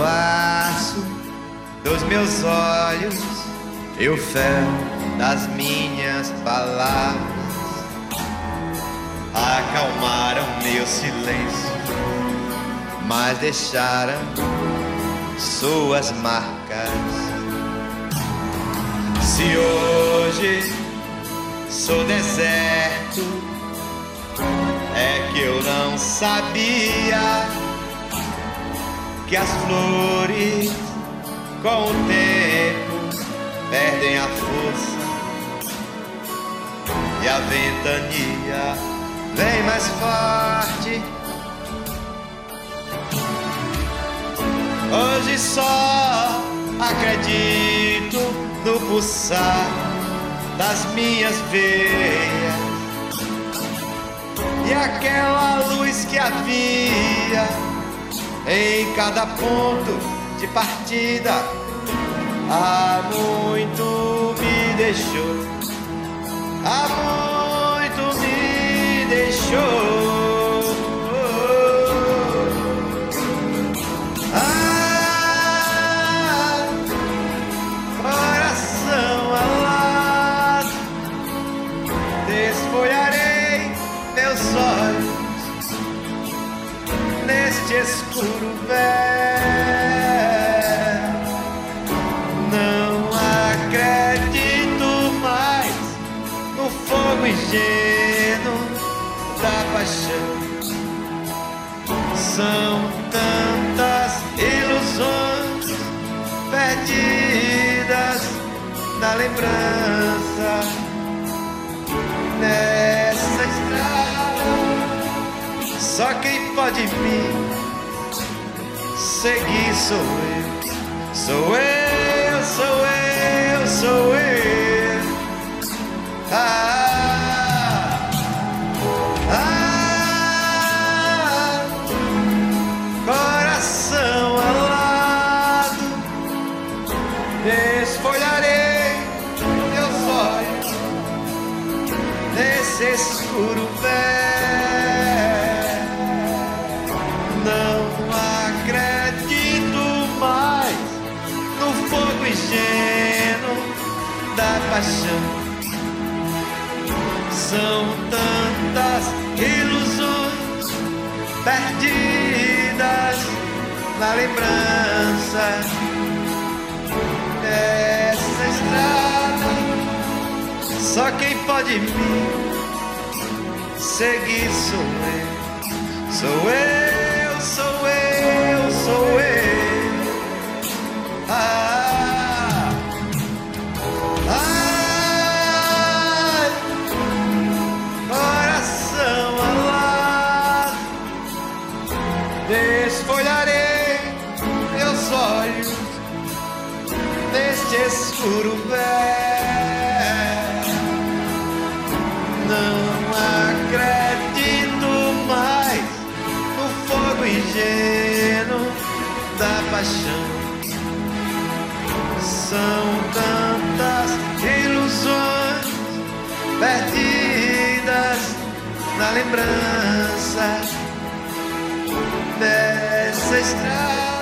aço dos meus olhos e o fel das minhas palavras acalmaram meu silêncio, mas deixaram suas marcas. Se hoje sou deserto, é que eu não sabia que as flores com o tempo perdem a força e a ventania vem mais forte. Hoje só acredito no pulsar das minhas veias e aquela luz que havia em cada ponto de partida há muito me deixou, há muito me deixou. Coração alado, desfolharei meus olhos neste escuro véu. Não acredito mais no fogo ingênuo da paixão. São tantas ilusões perdidas na lembrança nessa estrada. Só quem pode me seguir sou eu, sou eu, sou eu, sou eu. Coração alado, desfolharei meus olhos nesse escuro véu. Não acredito mais no fogo ingênuo da paixão. São tantas ilusões perdidas na lembrança dessa estrada. Só quem pode me seguir sou eu, sou eu, sou eu, sou eu. Coração alado, desfolharei meus olhos neste escuro véu. Não acredito mais no fogo ingênuo da paixão. São tantas ilusões perdidas na lembrança dessa estrada.